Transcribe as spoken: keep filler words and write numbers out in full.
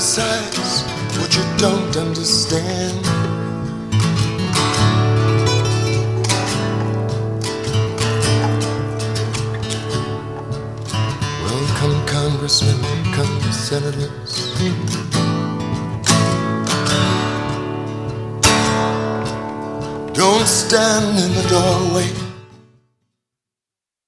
criticize what you don't understand. Welcome, congressmen, come senators. Don't stand in the doorway.